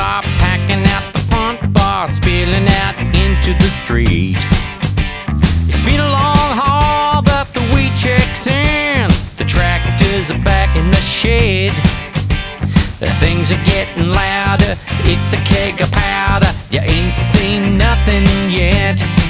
are packing out the front bar, spilling out into the street. It's been a long haul, but the wheat checks in. The tractors are back in the shed. Things are getting louder, it's a keg of powder. You ain't seen nothing yet.